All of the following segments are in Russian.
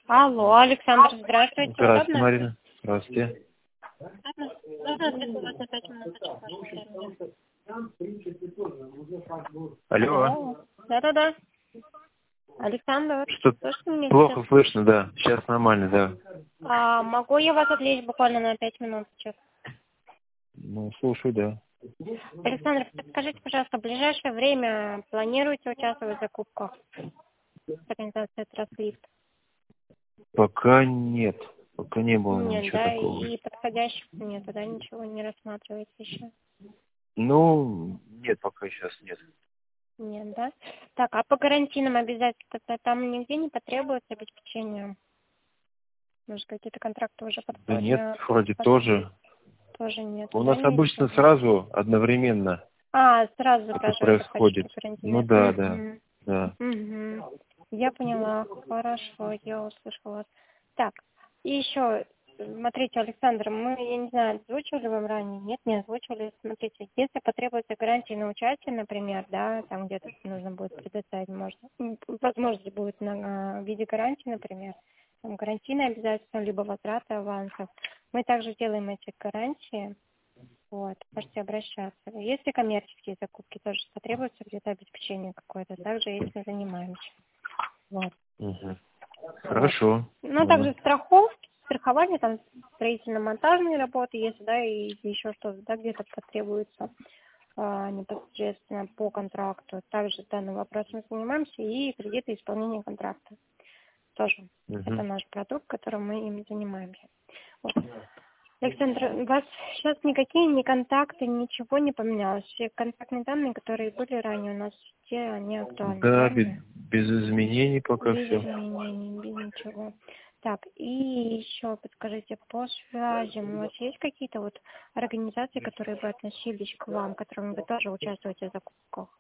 Алло, Александр, здравствуйте. Здравствуйте, Удобно? Марина. Здравствуйте. Можно отвлеку вас на 5 минуточек, Алло. Да-да-да. Александр, Что слышите меня плохо сейчас? слышно, да. Сейчас нормально, да. Могу я вас отвлечь буквально на 5 минуточек? Ну, слушаю, да. Александр, подскажите, пожалуйста, в ближайшее время планируете участвовать в закупках с организацией Транслифт? Пока нет. Пока не было Нет, ничего да, такого. и подходящих нету, да, ничего не рассматриваете еще? Ну, нет, пока сейчас нет. Нет, да? Так, а по гарантийным обязательствам там нигде не потребуется обеспечение? Может, какие-то контракты уже Да нет, подходят? вроде тоже. Тоже нет, У да, нас обычно ничего? сразу, одновременно Сразу это запрашивают происходит. подходящие Ну гарантийные. да, да, да. Я поняла, хорошо, я услышала вас. Так, и еще, смотрите, Александр, мы, я не знаю, озвучивали вам ранее, нет, не озвучивали. Смотрите, если потребуется гарантия на участие, например, да, там где-то нужно будет предоставить, можно, возможность будет в виде гарантии, например, там гарантийное обязательство, либо возврата авансов. Мы также делаем эти гарантии. Вот, можете обращаться. Если коммерческие закупки тоже потребуется где-то обеспечение какое-то, также этим занимаемся. Вот. Угу. Вот. Хорошо. Ну, также страхование, там, строительно-монтажные работы, если, да, и еще что-то, да, где-то потребуется непосредственно по контракту. Также данным вопросом занимаемся, и кредиты исполнения контракта тоже. Это Угу. наш продукт, которым мы им занимаемся. Вот. Александр, у вас сейчас никакие ни контакты, ничего не поменялось. Все контактные данные, которые были ранее у нас, все они актуальны, Да, верно? без изменений пока Без все. изменений, без ничего. Так, и еще подскажите, по связям у вас есть какие-то вот организации, которые бы относились к вам, которыми вы тоже участвуете в закупках?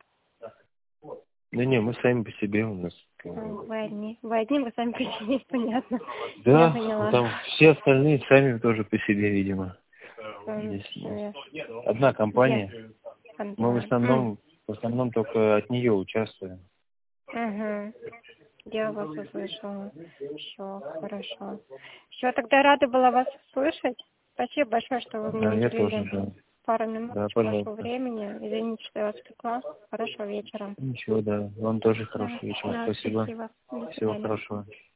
Да не, мы сами по себе у нас. Вы одни, вы сами по себе, понятно. Я Да, поняла. там все остальные сами тоже по себе, видимо. Сами Здесь по себе. одна компания. Мы Поняла. в основном только от нее участвуем. Угу. Я вас услышала. Все, хорошо. Все, тогда рада была вас услышать. Спасибо большое, что вы мне Да, я тоже, уделили да. пару Да, минуточек вашего пожалуйста. времени. Извините, что я вас отвлекла. Хорошего вечера. Ничего, да. Вам тоже Да, хорошего вечера. да, Спасибо. спасибо. До Всего свидания. хорошего.